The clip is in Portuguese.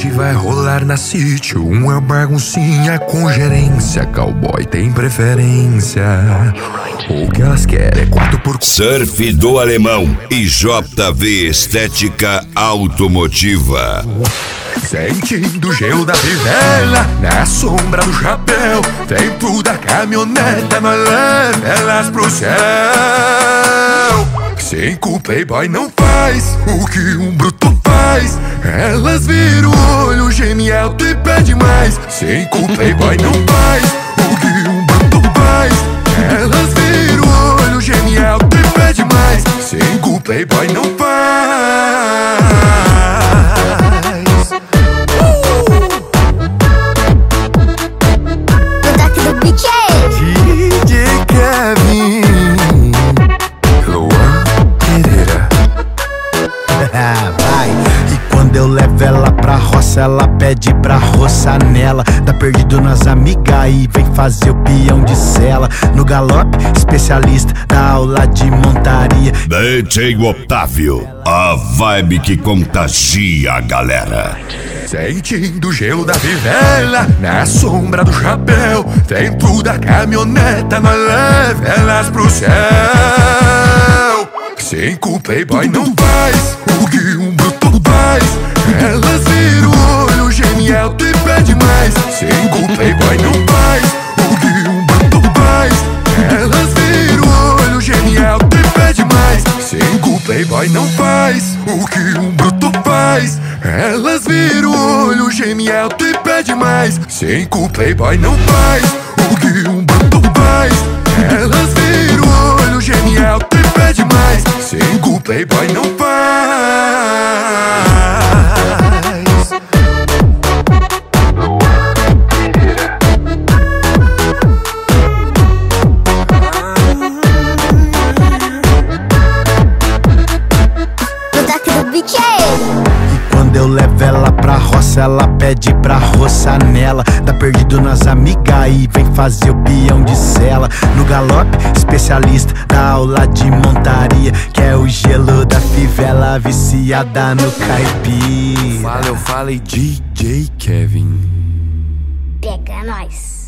Hoje vai rolar na sítio uma baguncinha com gerência. Cowboy tem preferência. O que elas querem é 4x4. Surf do Alemão e JV Estética Automotiva. Sentindo o gelo da fivela na sombra do chapéu. Dentro da caminhoneta nós leva elas pro céu. Cinco playboy não faz o que um bruto faz. Elas viram o olho, geme alto e pede mais. Cinco playboy não faz o que um bruto faz. Elas viram o olho, geme alto e pede mais. Cinco playboy não faz. DJ Kevin, Luan Pereira. Vai. E quando eu levo ela pra roça, ela pede pra roçar nela. Tá perdido nas amigas e vem fazer o peão de sela. No galope, especialista da aula de montaria. DJ Otávio, a vibe que contagia a galera. Sentindo o gelo da fivela na sombra do chapéu. Dentro da caminhoneta nós leva elas pro céu. Cinco playboy não faz o que um bruto faz. Elas viram o olho, geme alto e pede mais. Cinco playboy não faz o que um bruto faz. Elas viram o olho, geme alto e pede mais. Cinco playboy não faz o que um bruto faz. Elas viram o olho, geme alto e pede mais. Cinco playboy não faz o que um bruto faz. Elas viram o olho, geme alto e pede mais. Cinco playboy não faz. Quando eu levo ela pra roça, ela pede pra roçar nela. Tá perdido nas amigas e vem fazer o peão de sela. No galope, especialista da aula de montaria. Que é o gelo da fivela viciada no caipira. Eu falei DJ Kevin. Pega nós.